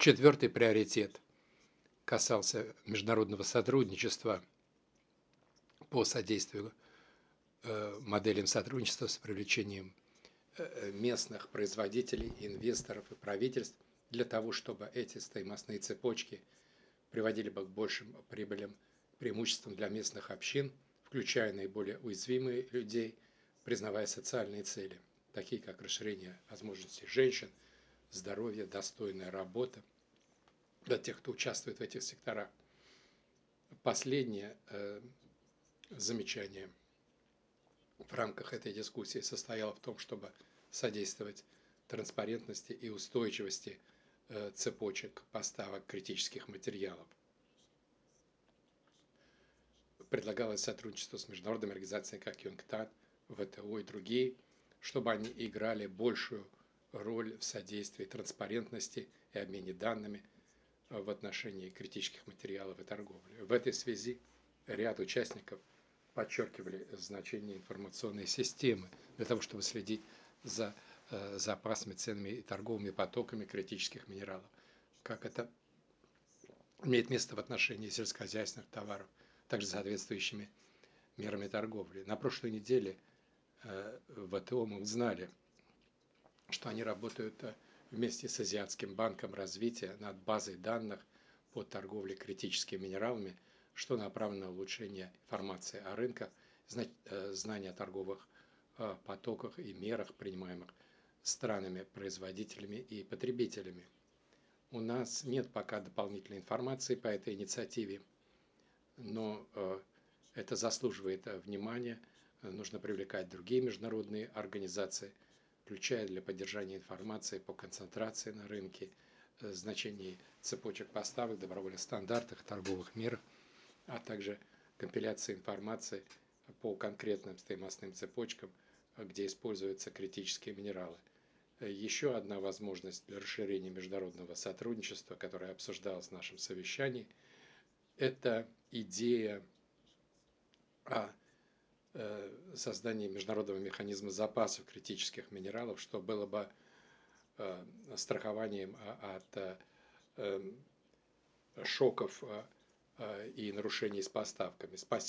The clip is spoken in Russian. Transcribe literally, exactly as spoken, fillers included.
Четвертый приоритет касался международного сотрудничества по содействию э, моделям сотрудничества с привлечением э, местных производителей, инвесторов и правительств для того, чтобы эти стоимостные цепочки приводили бы к большим прибылям, преимуществам для местных общин, включая наиболее уязвимые людей, признавая социальные цели, такие как расширение возможностей женщин, здоровье, достойная работа для тех, кто участвует в этих секторах. Последнее э, замечание в рамках этой дискуссии состояло в том, чтобы содействовать транспарентности и устойчивости э, цепочек поставок критических материалов. Предлагалось сотрудничество с международными организациями, как ЮНКТАД, ВТО и другие, чтобы они играли большую роль в содействии транспарентности и обмене данными в отношении критических материалов и торговли. В этой связи ряд участников подчеркивали значение информационной системы для того, чтобы следить за э, запасами, ценами и торговыми потоками критических минералов, как это имеет место в отношении сельскохозяйственных товаров, также соответствующими мерами торговли. На прошлой неделе э, в ВТО мы узнали, что они работают э, вместе с Азиатским банком развития над базой данных по торговле критическими минералами, что направлено на улучшение информации о рынках, знания о торговых потоках и мерах, принимаемых странами, производителями и потребителями. У нас нет пока дополнительной информации по этой инициативе, но это заслуживает внимания. Нужно привлекать другие международные организации, включая для поддержания информации по концентрации на рынке, значении цепочек поставок, добровольных стандартах, торговых мерах, а также компиляции информации по конкретным стоимостным цепочкам, где используются критические минералы. Еще одна возможность для расширения международного сотрудничества, которая обсуждалась в нашем совещании, это идея о создании международного механизма запасов критических минералов, что было бы страхованием от шоков и нарушений с поставками. Спасибо.